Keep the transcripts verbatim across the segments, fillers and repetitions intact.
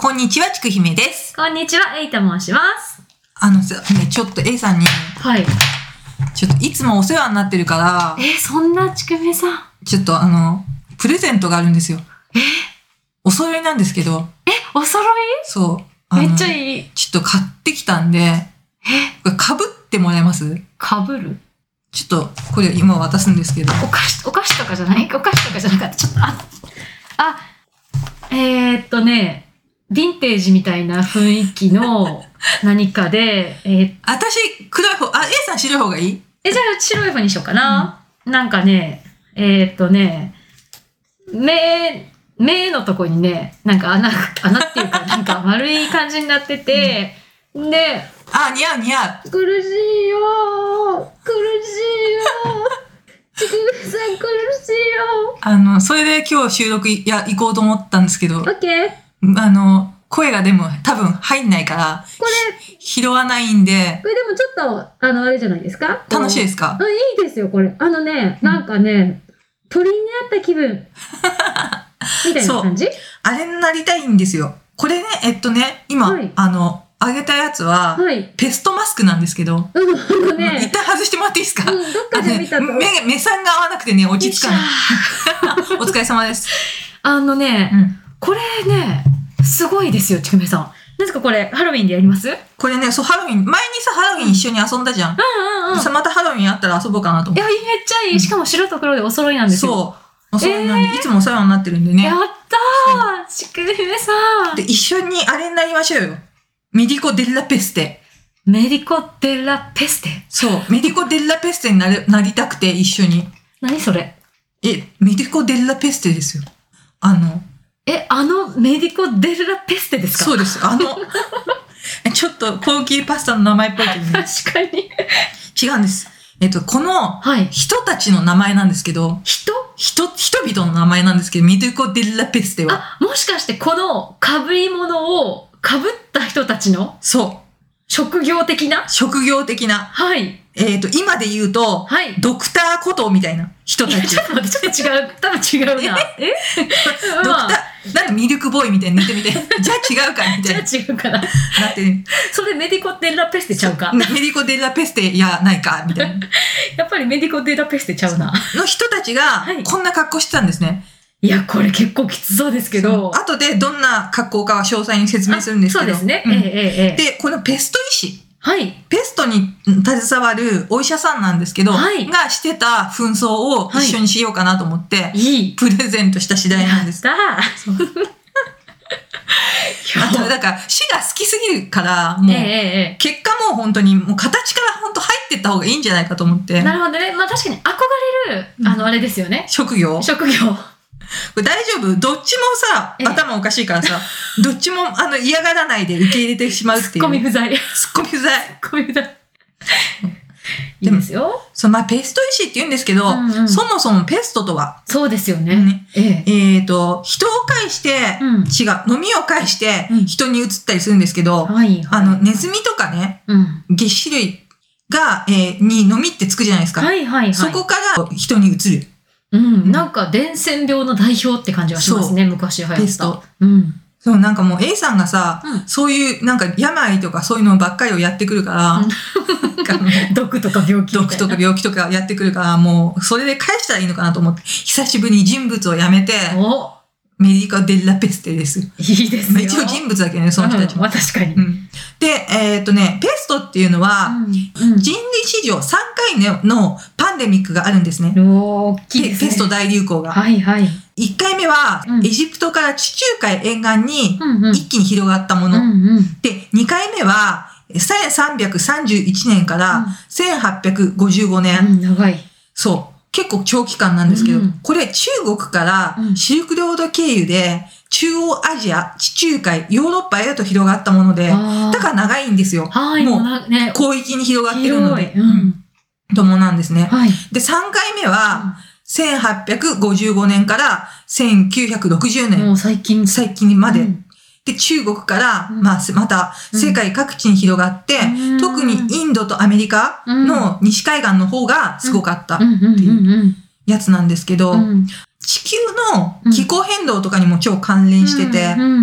こんにちは、ちくひめです。 こんにちは、えいと申します。 あのさ、ね、ちょっと A さんに、 はい。 ちょっといつもお世話になってるから、 えー、そんなちくめさん。 ちょっとあの、プレゼントがあるんですよ。 えー、 お揃いなんですけど。 え、お揃い？ そう。 めっちゃいい。 ちょっと買ってきたんで、 えこれ被ってもらえます？ 被る？ ちょっと、これ今渡すんですけど。 お菓子、お菓子とかじゃない？お菓子とかじゃなかった。ちょっと、あ、あ、えー、っとね、ヴィンテージみたいな雰囲気の何かで、えー、 私、黒い方、あ、A さん白い方がいい？ え、じゃあ白い方にしようかな。うん、なんかね、えー、っとね、目、目のとこにね、なんか穴、穴っていうか、なんか丸い感じになってて、うん、で、 あ、似合う似合う。 苦しいよー。苦しいよー。ちくめさん苦しいよー。あの、それで今日収録や、行こうと思ったんですけど。 オッケー。 あの、声がでも多分入んないから、 これ、 拾わないんで。 これでもちょっと、あの、あれじゃないですか？ 楽しいですか？ うん、いいですよ、これ。あのね、なんかね、鳥になった気分。みたいな感じ？ あれになりたいんですよ。これね、えっとね、今、はい、あの、あげたやつは、はい、ペストマスクなんですけど、うん、あのね、一旦外してもらっていいですか？ うん、どっかで見たと。 ね、目、目線が合わなくてね、落ち着かない。お疲れ様です。 あのね、うん、これね、すごいですよ、ちくめさん。何ですかこれ、ハロウィンでやります？これね、そう、ハロウィン、前にさ、ハロウィン一緒に遊んだじゃん。 うんうんうん。 さ、またハロウィンあったら遊ぼうかなと思って。 いや、めっちゃいい。しかも白と黒でお揃いなんですよ。 そう。お揃いなんで、えー、いつもお世話になってるんでね。 やったー、ちくめさん。 で、一緒にあれになりましょうよ。メディコ・デッラ・ペステ。 メディコ・デッラ・ペステ？ そう。メディコ・デッラ・ペステになる、なりたくて、一緒に。 何それ？ え、メディコ・デッラ・ペステですよ。あの、 え、あのメディコ・デルラ・ペステですか？ そうです。あの、ちょっと高級パスタの名前っぽいけどね。 確かに。 違うんです。えっと、この人たちの名前なんですけど、 人人、人々の名前なんですけど、メディコ・デルラ・ペステは。 あ、もしかしてこの被り物を被った人たちの？ そう。 職業的な？ 職業的な。 はい。 えっと、今で言うと、はい、ドクターコトーみたいな人たち。 ちょっと待って、ちょっと違う。多分違うな。えドクター、なんかミルクボーイみたいに寝てみて。じゃあ違うかみたいな。 じゃあ違うかな。なってる。 それメディコ・デラ・ペステちゃうか。 メディコ・デラ・ペステやないかみたいな。 やっぱりメディコ・デラ・ペステちゃうな。 の人たちが、こんな格好してたんですね。 いや、これ結構きつそうですけど。 後でどんな格好かは詳細に説明するんですけど。 そうですね。うん、ええええ。 で、このペスト医師。 はい。 ペストに携わるお医者さんなんですけど、はい、がしてた紛争を一緒にしようかなと思って、はい、プレゼントした次第なんです。 やったー。 あと、だから、死が好きすぎるから、もう、ええ、結果もう本当に、もう形から本当入ってった方がいいんじゃないかと思って。 なるほどね。まあ確かに憧れる、あの、あれですよね。 職業職業。 これ大丈夫？どっちもさ、頭おかしいからさ、どっちもあの嫌がらないで受け入れてしまうっていう。 ツッコミ不在。 ツッコミ不在。 ツッコミ不在。いいですよ。 そう、まあ、ペスト医師って言うんですけど、うんうん、そもそもペストとは。 そうですよね。ねええっ、ー、と、人を介して、うん、違う、飲みを介して人に移ったりするんですけど、うんはいはい、あの、ネズミとかね、うん、げっ歯類が、えー、に飲みってつくじゃないですか。 はいはいはい、 そこから人に移る。 うん、なんか伝染病の代表って感じがしますね、昔流行った。 ペスト。 うん。 そう、なんかもう A さんがさ、うん、そういうなんか病とかそういうのばっかりをやってくるから、うん、 毒とか病気とか。 毒とか病気とかやってくるから、もうそれで返したらいいのかなと思って、久しぶりに人物をやめて、 おメディカ・デッラ・ペステです。いいですよ。 一応人物だけどね、その人たちも。 うん、確かに。 うん、で、えっとね、ペストっていうのは、うんうん、人類史上さんかいのパンデミックがあるんですね。 大きいですね。 ペスト大流行が。 はいはい。 いっかいめは、うん、エジプトから地中海沿岸に一気に広がったもの。 うんうん、 で、にかいめは、せんさんびゃくさんじゅういちねんからせんはっぴゃくごじゅうごねん。 うん、長い。 そう。結構長期間なんですけど、うん、これ中国からシルクロード経由で中央アジア、地中海、ヨーロッパへと広がったもので、だから長いんですよ。 はい、 もう、ね、広域に広がってるので。 うん、 ともなんですね。 はい、 で、さんかいめは、うんせんはっぴゃくごじゅうごねんからせんきゅうひゃくろくじゅうねん。 もう最近。 最近まで。うん、で、中国から、うん、まあ、また世界各地に広がって、うん、特にインドとアメリカの西海岸の方がすごかったっていうやつなんですけど、うん、地球の気候変動とかにも超関連してて、 うんうん、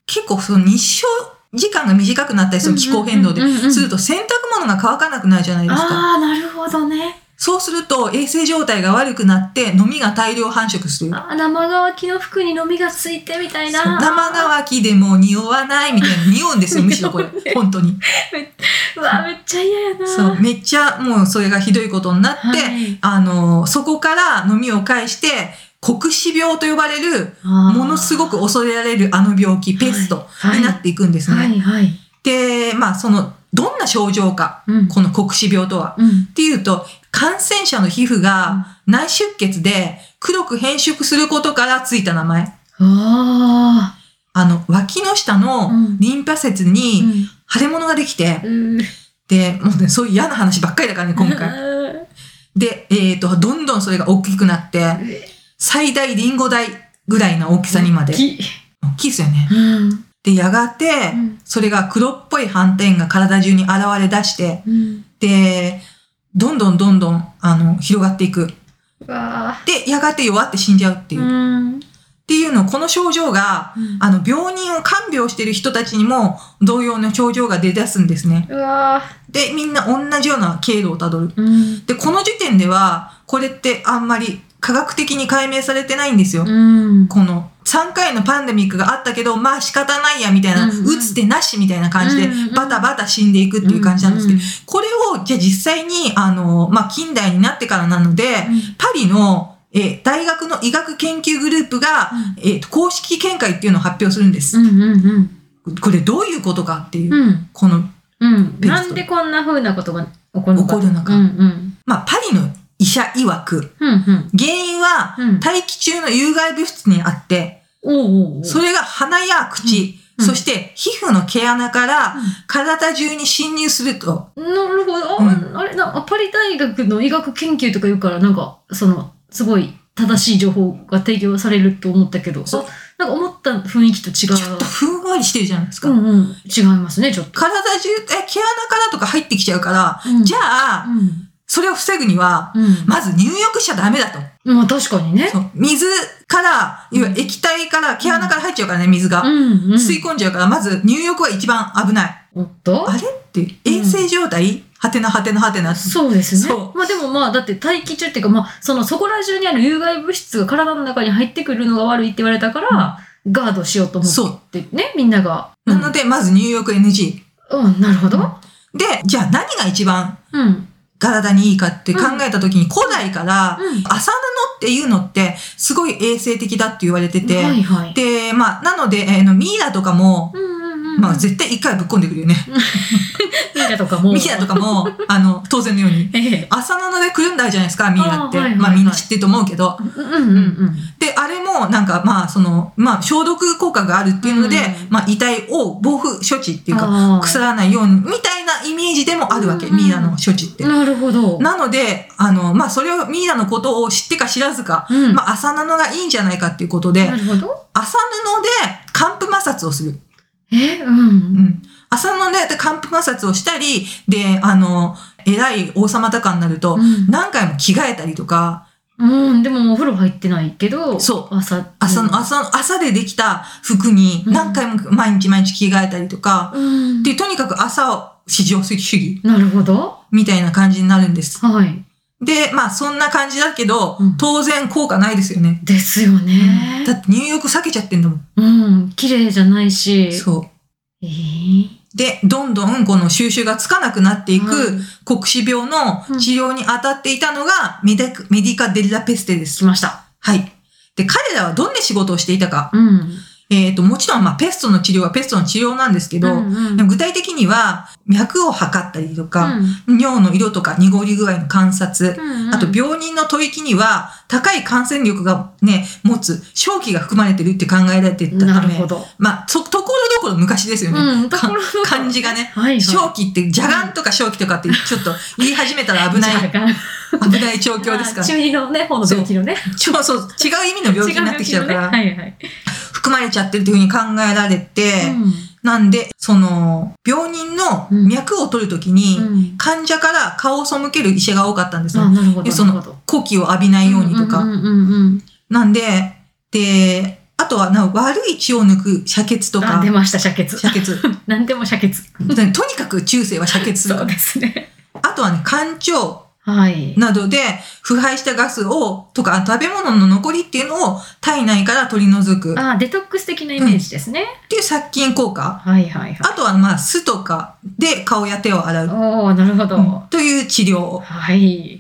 結構その日照時間が短くなったり、その気候変動で、 うんうんうんうん、 すると洗濯物が乾かなくなるじゃないですか。 ああ、なるほどね。 そうすると衛生状態が悪くなってノミが大量繁殖する。 あ、生乾きの服にノミがついてみたいな。 生乾きでも匂わないみたいな、匂うんですよ、むしろこれ。本当に。 うわ、めっちゃ嫌やな。 そう、めっちゃもうそれがひどいことになって、はい、あの、そこからノミを介して、黒死病と呼ばれる、ものすごく恐れられるあの病気、ペストになっていくんですね。 はいはいはい、 で、まあその、どんな症状か、うん、この黒死病とは、うん、っていうと、感染者の皮膚が内出血で黒く変色することからついた名前。 ああの、脇の下のリンパ節に腫れ物ができて、うん、で、もうね、そういう嫌な話ばっかりだからね、今回。で、えっと、どんどんそれが大きくなって、最大リンゴ大ぐらいの大きさにまで。大きい。大きいですよね。うん、で、やがて、それが黒っぽい斑点が体中に現れ出して、うん、で、どんどんどんどん、あの、広がっていく。 うわで、やがて弱って死んじゃうっていう。うん、っていうの、この症状が、うん、あの、病人を看病している人たちにも同様の症状が出だすんですね。 うわで、みんな同じような経路をたどる、うん。で、この時点では、これってあんまり科学的に解明されてないんですよ。うん、このさんかいのパンデミックがあったけど、まあ仕方ないやみたいな、うんうん、打つ手なしみたいな感じで、バタバタ死んでいくっていう感じなんですけど、うんうん、これを、じゃあ実際に、あの、まあ近代になってからなので、うん、パリの、えー、大学の医学研究グループが、うん、えー、公式見解っていうのを発表するんです。 うんうんうん、 これどういうことかっていう、 うん、 この、 うん、なんでこんな風なことが起こるのか。 起こるのか。うんうん、まあパリの医者曰く、 うんうん、 原因は大気中の有害物質にあって、 うん、 それが鼻や口、うん、そして皮膚の毛穴から体中に侵入すると。 なるほど。うん、あれな、パリ大学の医学研究とか言うから、なんか、その、すごい正しい情報が提供されると思ったけど、なんか思った雰囲気と違う。 ちょっとふんわりしてるじゃないですか。 うんうん。違いますね、ちょっと。 体中、え、毛穴からとか入ってきちゃうから、うん、じゃあ、うんそれを防ぐには、うん、まず入浴しちゃダメだと。 まあ確かにね。 そう水から、いわゆる液体から、毛穴から入っちゃうからね、水が。うんうん、吸い込んじゃうから、まず入浴は一番危ない。 おっとあれって衛生状態、はてなはてなはてな。 そうですね。そうまあでもまあ、だって大気中っていうか、まあ、そのそこら中にある有害物質が体の中に入ってくるのが悪いって言われたから、うん、ガードしようと思ってね、みんなが。 うん、なので、まず入浴 エヌジー。うん、なるほど。 で、じゃあ何が一番、うん体にいいかって考えたときに、古代から麻布っていうのってすごい衛生的だって言われてて、 はいはい、 で、まあ、なので、えー、のミイラとかも、うんうんうん、まあ絶対一回ぶっ込んでくるよね。 ミイラとかも。 ミイラとかも、あの、当然のように。麻布でくるんだじゃないですか、ミイラって。あ、はいはいはい、まあみんな知ってると思うけど。 うんうんうん、 で、あれもなんかまあその、まあ消毒効果があるっていうので、うん、まあ遺体を防腐処置っていうか、腐らないように、みたいなイメージでもあるわけ、うんうん、ミイラの処置って。 なるほど。 なので、あの、まあそれをミイラのことを知ってか知らずか、うん、まあ麻布がいいんじゃないかっていうことで、 なるほど。 麻布で寒風摩擦をする。 え、うん。うん。 麻布で寒風摩擦をしたり、で、あの、偉い王様とかになると、うん、何回も着替えたりとか、 うん、でもお風呂入ってないけど、 そう。 朝、 朝の、朝の、朝でできた服に何回も毎日毎日着替えたりとか、うん、で、とにかく朝を至上主義。 なるほど。 みたいな感じになるんです。 はい。 で、まあそんな感じだけど、うん、当然効果ないですよね。 ですよね、 うん。だって入浴避けちゃってんだもん。 うん。綺麗じゃないし。 そう。 えー、 で、どんどんこの収拾がつかなくなっていく、はい、黒死病の治療に当たっていたのがメデ、メディカ・デラ・ペステです。 来ました。 はい。で、彼らはどんな仕事をしていたか。 うん、 えっと、もちろん、まあ、ペストの治療はペストの治療なんですけど、うんうん、でも具体的には、脈を測ったりとか、うん、尿の色とか濁り具合の観察、うんうん、あと病人の吐息には、高い感染力がね、持つ瘴気が含まれてるって考えられていたため、 なるほど。 まあ、と、ところどころ昔ですよね。 うん、ところどころ漢字がね、 はいはい、 瘴気って、邪眼とか瘴気とかってちょっと言い始めたら危ない、危ない状況ですから。 中二のね、方の病気のね。 そうそう、違う意味の病気になってきちゃうから。 ね、はいはい。 含まれちゃってるというふうに考えられて、うん、なんで、その、病人の脈を取るときに、うん、患者から顔を背ける医者が多かったんですよ。 あ、なるほど。 で、その、呼気を浴びないようにとか。なんで、で、 あとはな悪い血を抜く遮血とか。 あ、出ました、遮血。 遮血。 何でも遮血。 とにかく中世は遮血する。 そうですね。 あとはね、干潮はい。 などで腐敗したガスを、とか食べ物の残りっていうのを体内から取り除く。 あ、デトックス的なイメージですね。うん、 っていう殺菌効果。 はいはいはい。 あとはまあ酢とかで顔や手を洗う。 おー、なるほど。うん、 という治療。 はい。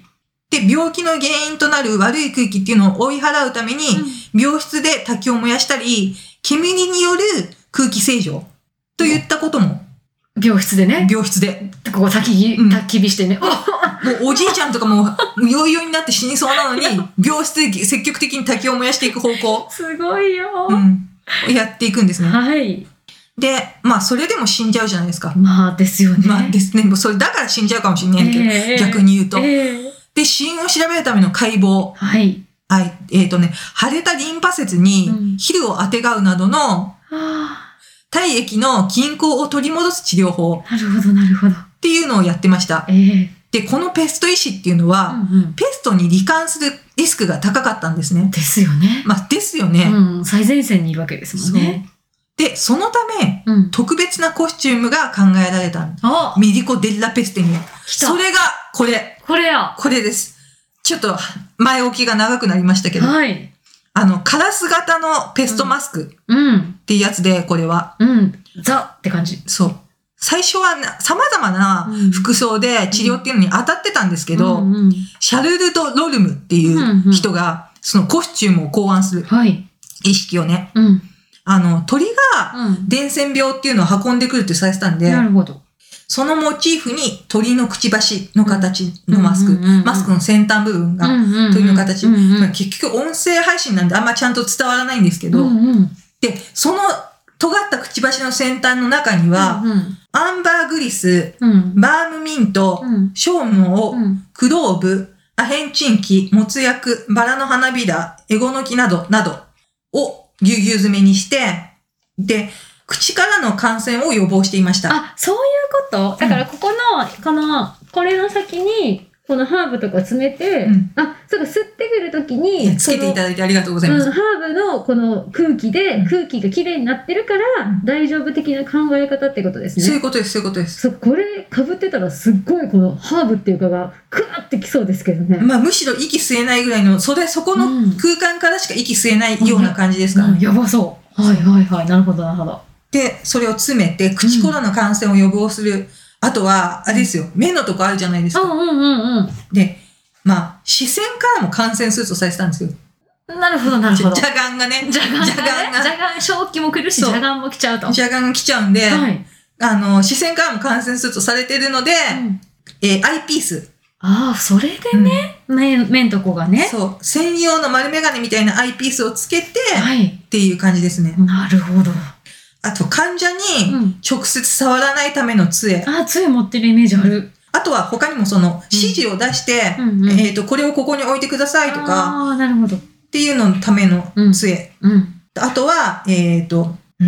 で、病気の原因となる悪い空気っていうのを追い払うために、うん、病室で焚きを燃やしたり、煙による空気清浄といったことも。 病室でね。 病室で。 ここ焚き、焚き火してね。 もうおじいちゃんとかもよいよいになって死にそうなのに、病室で積極的に焚きを燃やしていく方向。 すごいよ。 うん。やっていくんですね。 はい。 で、まあそれでも死んじゃうじゃないですか。 まあですよね。 まあですね。もうそれだから死んじゃうかもしれないけど、えー、逆に言うと。えー、で、死因を調べるための解剖。 はい。 はい。えっとね、腫れたリンパ節にヒルをあてがうなどの、体液の均衡を取り戻す治療法。 なるほど、なるほど。 っていうのをやってました。 えー、 で、このペスト医師っていうのは、うんうん、ペストに罹患するリスクが高かったんですね。 ですよね。 まあ、ですよね。 うん、最前線にいるわけですもんね。 で、そのため、うん、特別なコスチュームが考えられた。ミディコ・デッラ・ペステには。それが、これ。 これや。 これです。ちょっと、前置きが長くなりましたけど。 はい。 あの、カラス型のペストマスク。 うん。 っていうやつで、これは。 うん。ザって感じ。 そう。最初は様々な服装で治療っていうのに当たってたんですけど、うんうん、シャルルド・ロルムっていう人が、そのコスチュームを考案する。はい。意識をね。うん。あの、鳥が伝染病っていうのを運んでくるってされてたんで、 なるほど。 そのモチーフに鳥のくちばしの形のマスク、マスクの先端部分が鳥の形、うんうんうん、結局音声配信なんであんまちゃんと伝わらないんですけど、うんうん、で、その尖ったくちばしの先端の中には、うんうん、アンバーグリス、うん、バームミント、うん、ショウモウ、うん、クローブ、アヘンチンキ、モツ薬、バラの花びら、エゴノキなど、などをぎゅうぎゅう詰めにして、で、口からの感染を予防していました。 あ、そういうこと？だからここの、うん、この、これの先に、このハーブとか詰めて、うん、あ、そうか、吸ってくるときに、 つけていただいてありがとうございます。 うん、ハーブのこの空気で、うん、空気がきれいになってるから、大丈夫的な考え方ってことですね。 そういうことです、そういうことです。 そう、これ被ってたらすっごいこのハーブっていうかが、クワってきそうですけどね。 まあむしろ息吸えないぐらいの、それ、そこの空間からしか息吸えないような感じですから、 ね。うんうん、やばそう。はいはいはい。なるほどなるほど。 で、それを詰めて、口からの感染を予防する。うん、あとは、あれですよ、目のとこあるじゃないですか。 うんうんうんうん。 で、まあ、視線からも感染するとされてたんですよ。 なるほどなるほど。 邪眼がね。 邪眼が、ね。邪眼、正気も来るし、邪眼も来ちゃうと。 邪眼が来ちゃうんで、はい、あの、視線からも感染するとされてるので、うん、えー、アイピース。 ああ、それでね、うん、目、目んとこがね。 そう。専用の丸メガネみたいなアイピースをつけて、はい、っていう感じですね。 なるほど。 あと、患者に直接触らないための杖。 うん、ああ、杖持ってるイメージある。 あとは他にもその指示を出して、うんうん、えっと、これをここに置いてくださいとか、 ああ、なるほど。 っていうののための杖。うんうん、あとは、えっと、うん、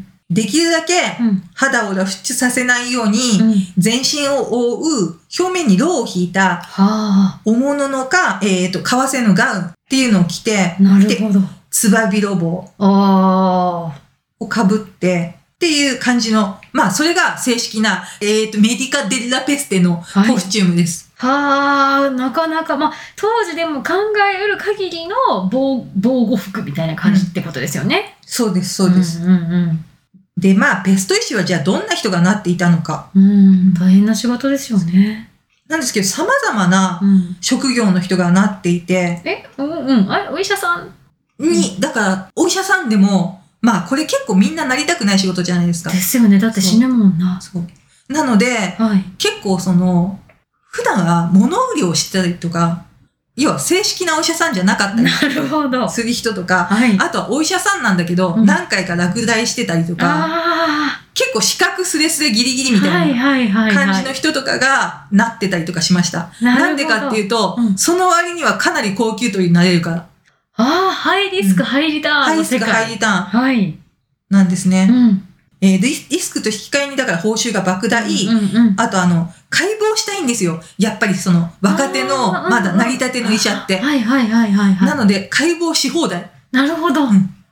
できるだけ肌を露出させないように、全身を覆う表面にロウを引いた、大物のか、えっと、革製のガウンっていうのを着て、 なるほど。 つば広帽をかぶって、っていう感じの、まあ、それが正式な、えっと、メディカ・デッラ・ペステのコスチュームです。 はい、はあ、なかなか、まあ、当時でも考えうる限りの防、防護服みたいな感じってことですよね。 うん、そうです、そうです。うんうんうん、で、まあ、ペスト医師はじゃあどんな人がなっていたのか。 うん、大変な仕事ですよね。 なんですけど、様々な職業の人がなっていて。 うん、え、うんうん、あれ、お医者さんに、だから、お医者さんでも、まあ、これ結構みんななりたくない仕事じゃないですか。 ですよね。だって死ぬもんな。 そう。そうなので、はい、結構その、普段は物売りをしてたりとか、要は正式なお医者さんじゃなかったりする人とか、はい、あとはお医者さんなんだけど、うん、何回か落第してたりとか、結構資格スレスレギリギリみたいな感じの人とかがなってたりとかしました。なんでかっていうと、うん、その割にはかなり高級取りになれるから。 ああ、ハイリスク、ハイリターン。 ハイリスク、ハイリターン。 はい。 なんですね。うん、えー、リスクと引き換えにだから報酬が莫大。うんうんうん、あとあの、解剖したいんですよ。やっぱりその若手の、まだ成り立ての医者って。 はいはいはいはい、はい。 なので、解剖し放題。 なるほど。 うん。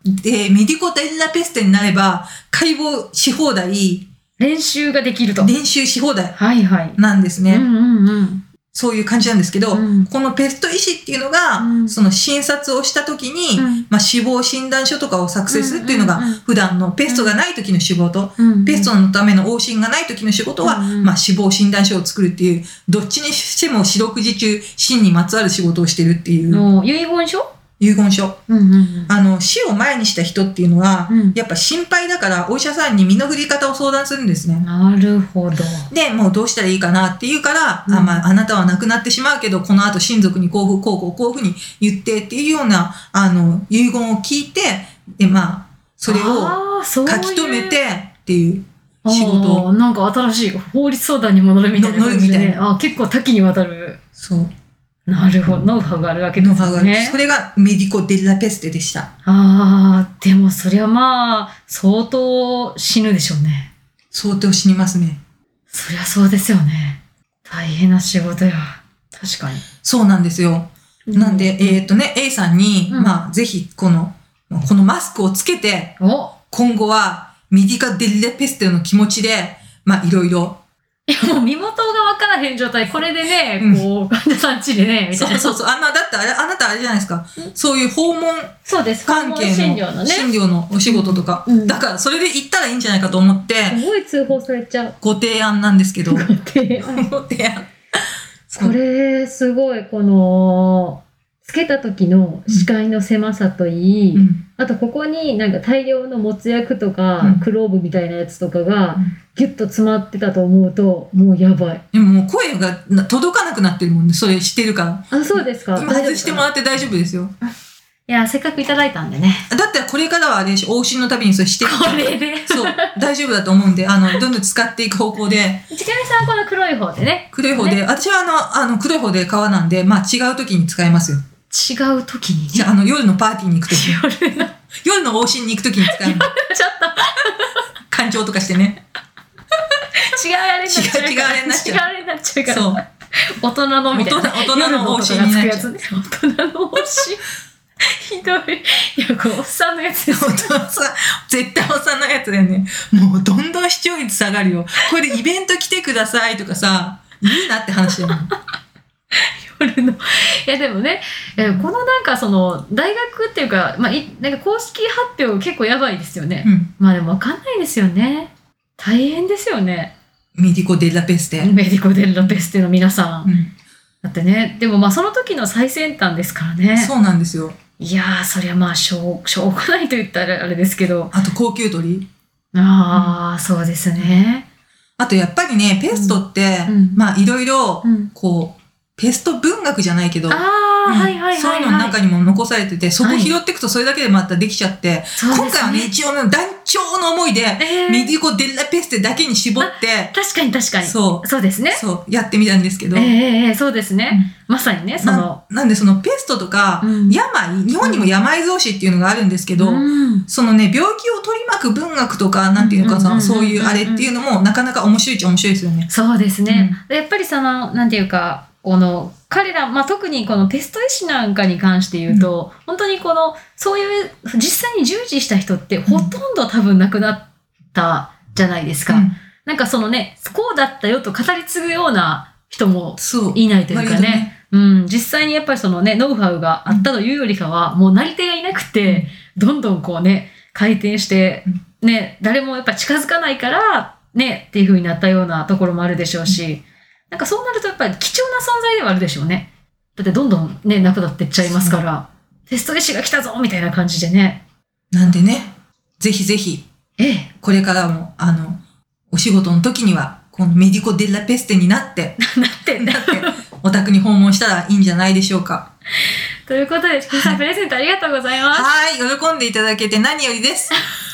で、メディコ・デラ・ペステになれば、解剖し放題、 練習ができると。 練習し放題はいはい。 なんですね。 うんうんうん。 そういう感じなんですけど、 うん、 このペスト医師っていうのが、うん、その診察をした時に、うん、まあ、死亡診断書とかを作成するっていうのが、普段のペストがない時の仕事、うん、ペストのための往診がない時の仕事は、うん、まあ、死亡診断書を作るっていう、どっちにしても四六時中、死にまつわる仕事をしてるっていう。 遺言書遺言書、 うんうんうん。 あの、死を前にした人っていうのは、 うん、 やっぱ心配だから、お医者さんに身の振り方を相談するんですね。 なるほど。 で、もうどうしたらいいかなって言うから、うん、あ、まあ、あなたは亡くなってしまうけど、この後親族にこう、こう、こう、こういうふうに言ってっていうような、あの、遺言を聞いて、で、まあ、それを書き留めてっていう仕事を。 なんか新しい法律相談にも乗るみたいな感じで、ね、あ、結構多岐にわたる。 そう。 なるほど。ノウハウがあるわけですね。 それがメディコ・デラ・ペステでした。 ああ、でもそりゃまあ、相当死ぬでしょうね。 相当死にますね。 そりゃそうですよね。大変な仕事や。確かに。 そうなんですよ。うん、なんで、えっとね、A さんに、うん、まあ、ぜひ、この、このマスクをつけて、今後はメディカ・デラ・ペステの気持ちで、まあ、いろいろ、 いやもう身元が分からへん状態、これでね、うん、こう、患者さん家でね、みたいな。 そうそうそう。あんな、だってあれ、あなたあれじゃないですか。そういう訪問そうです。 関係の診療のね。 診療のお仕事とか。うん、だから、それで行ったらいいんじゃないかと思って。 すごい通報されちゃう。 ご提案なんですけど。 ご提案。 ご提案。 これ、すごい、この、つけた時の視界の狭さといい、うん、あとここになんか大量の没薬とか、うん、クローブみたいなやつとかがギュッと詰まってたと思うともうやばい。 でももう声が届かなくなってるもんね。それ知ってるから。 あ、そうですか。 今外してもらって大丈夫ですよ。 いや、せっかくいただいたんでね。 だってこれからはあれでしょ、往診のたびにそれしてるこれでそう、大丈夫だと思うんで、あの、どんどん使っていく方向で。 ちかみさんはこの黒い方でね。 黒い方で、ね、私はあの、あの、黒い方で革なんで、まあ違う時に使えますよ。 違う時にね。 じゃあ、あの、夜のパーティーに行く時に。 夜の。 夜の往診に行く時に使うの。 ちょっと。 干潮とかしてね。 違うあれになっちゃう。 違うあれになっちゃう。 違うあれになっちゃうから。 そう。 大人のみたいな。 大人の往診になっちゃう。 大人の往診。ひどい。いや、これおっさんのやつですよ。 絶対おっさんのやつだよね。もうどんどん視聴率下がるよ。これでイベント来てくださいとかさ、いいなって話だよね。 夜の。いやでもね、えー、このなんかその大学っていうか、まあ、いなんか公式発表結構やばいですよね。うん、まあでもわかんないですよね。大変ですよね。 メディコ・デラ・ペステ。 メディコ・デラ・ペステの皆さん。うん、だってね、でもまあその時の最先端ですからね。 そうなんですよ。 いやー、そりゃまあしょう、しょうがないと言ったらあれですけど。 あと高級鳥。 ああ、うん、そうですね。 あとやっぱりね、ペストって、うん、まあいろいろ、こう、ペスト文学じゃないけど、 ああ、うん、はいはいはい、はい。 そういうのの中にも残されてて、そこを拾っていくとそれだけでまたできちゃって、はい、今回はね、一応ね、団長の思いで、えー、メディコ・デラ・ペステだけに絞って、 確かに確かに。 そう。 そうですね。 そう、やってみたんですけど。 えー、えー、そうですね。うん、まさにね、そのな。なんでそのペストとか、うん、病、日本にも病増死っていうのがあるんですけど、うん、そのね、病気を取り巻く文学とか、なんていうのかさ、そういうあれっていうのも、なかなか面白いっちゃ面白いですよね。 そうですね。うん、やっぱりその、なんていうか、この、彼ら、まあ、特にこのペスト医師なんかに関して言うと、うん、本当にこの、そういう、実際に従事した人ってほとんど多分亡くなったじゃないですか。うん、なんかそのね、こうだったよと語り継ぐような人もいないというかね。ねうん、実際にやっぱりそのね、ノウハウがあったというよりかは、もうなり手がいなくて、どんどんこうね、回転して、ね、誰もやっぱ近づかないから、ね、っていう風になったようなところもあるでしょうし、なんかそうなるとやっぱり貴重な存在ではあるでしょうね。だってどんどんね、なくなっていっちゃいますから、テスト医師が来たぞみたいな感じでね。 なんでね、ぜひぜひ、 ええ、 これからも、あの、お仕事の時には、このメディコ・デラ・ペステになって、 なってんだ。 なって、お宅に訪問したらいいんじゃないでしょうか。 ということで、チキンさんプレゼントありがとうございます。 はい、喜んでいただけて何よりです。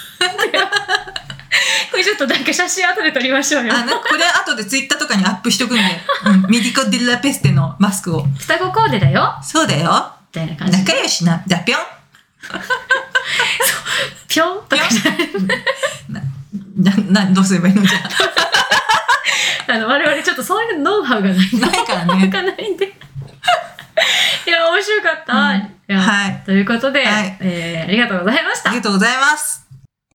これちょっとなんか写真後で撮りましょうよ。 あ、これ後でツイッターとかにアップしとくんで、うん、メディコ・デラ・ペステのマスクを。 双子コーデだよ。 そうだよ。 みたいな感じ。 仲良しな、だぴょん。 ぴょんとかじゃない。な、な、どうすればいいのじゃあ。あの、我々ちょっとそういうノウハウがない。 ないからね。 がないんで。いや、面白かった。 うん、いやはい。 ということで、 はい、 えありがとうございました。 ありがとうございます。